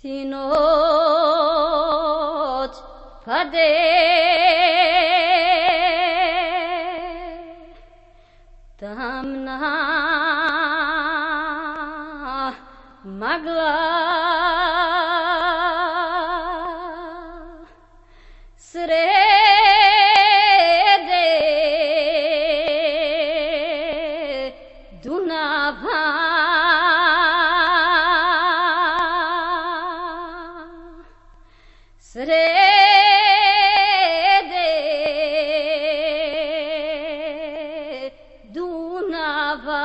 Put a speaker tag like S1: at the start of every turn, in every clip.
S1: Sinoć pade tamna magla, srede Dunava srede Dunava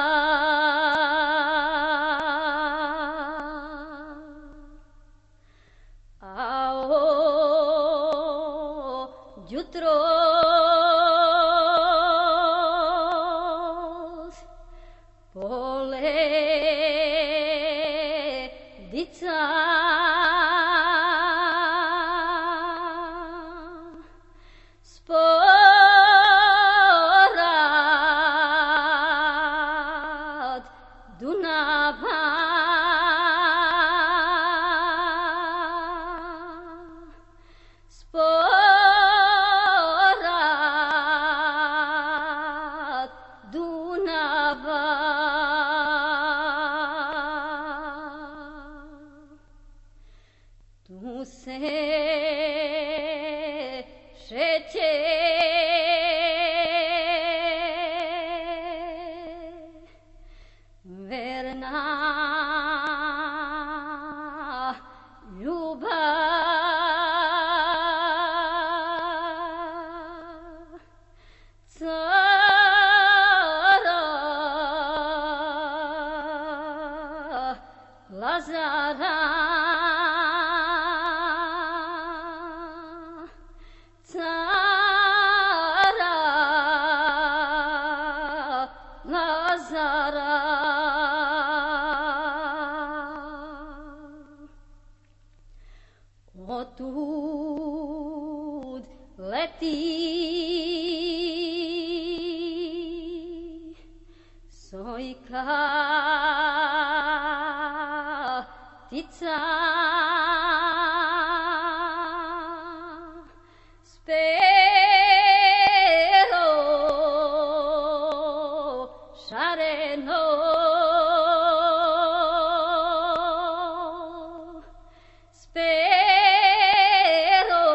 S1: jutros poledica sporad Dunava sporad Dunava tu se šeće verna ljubav, cara Lazara, cara Lazara. Otud leti sojka ptica s pero šareno, s pero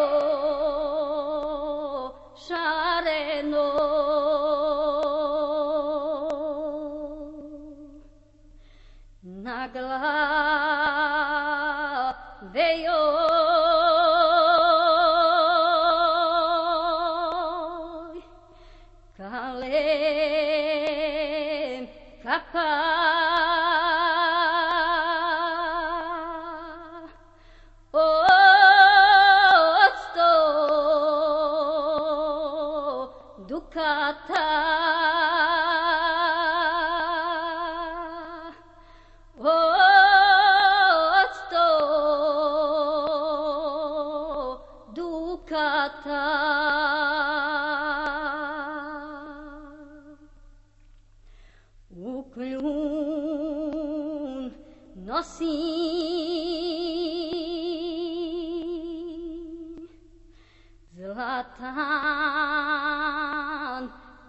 S1: šareno. Na glave joj kalem kapa, od 100 dukata, od 100 dukata. U kljun nosi zlatan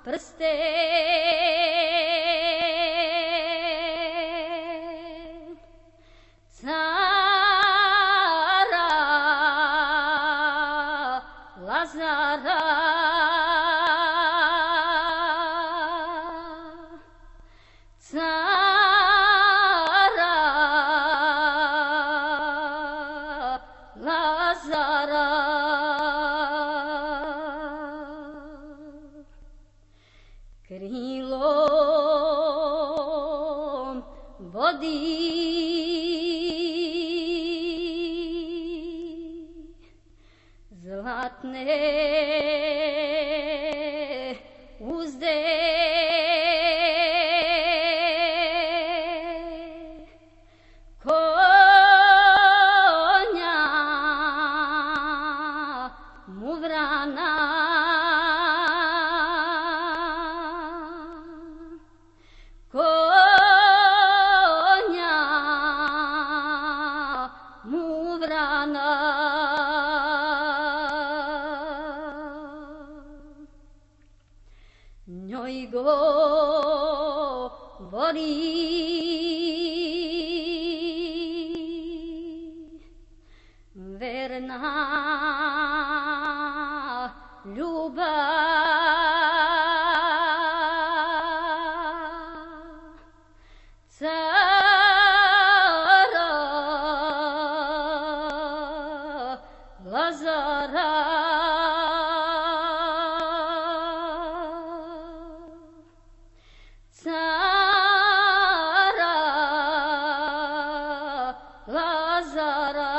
S1: prsten, cara Lazara, cara Lazara. Krilom vodi zlatne uzde, konja muvrana, konja vrana. Njoj govori verna ljubav. Lazara, cara Lazara,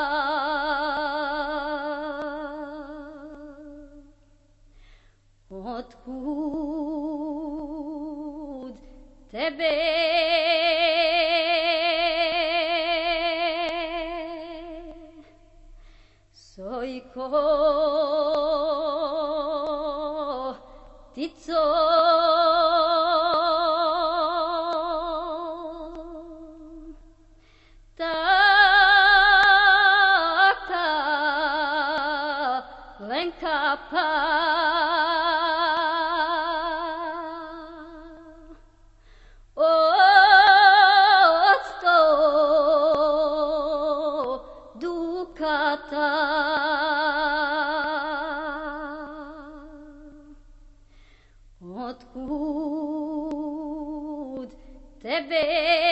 S1: otkud tebe Sojko, ptico, taka lenka pa, od 100 dukata. Otkud tebe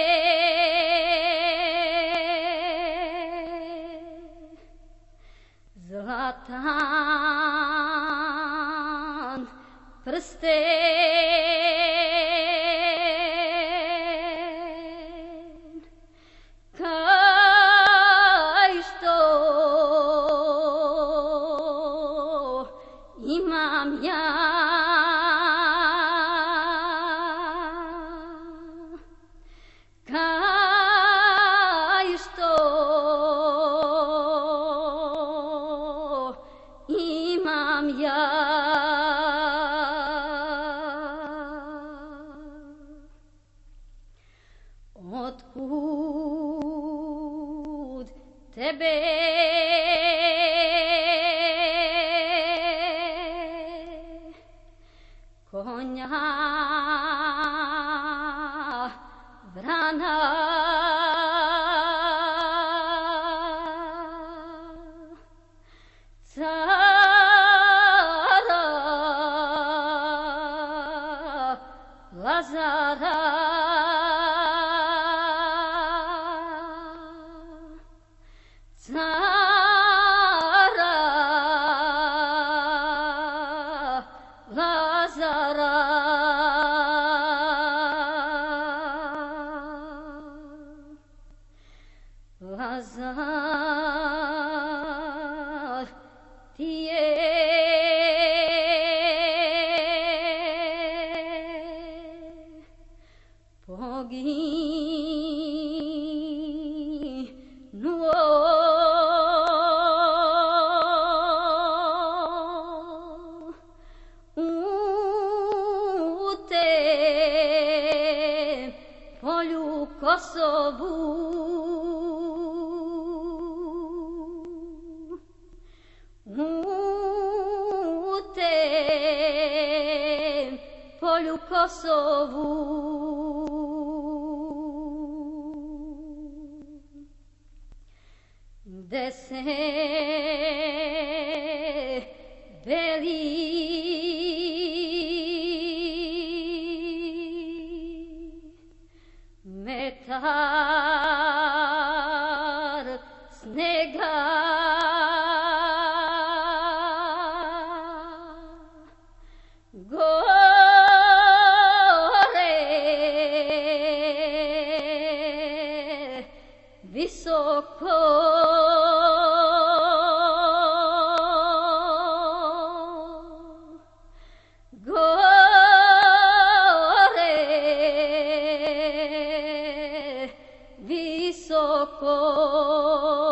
S1: zlatan prsten, kaj što imam ja. Kaj što imam ja. Otkud tebe konja vrana, cara Lazara, cara Lazara. Lazar ti je poginuo u tem polju Kosovu. U tem polju Kosovu gde se beli metar snega visoko gore visoko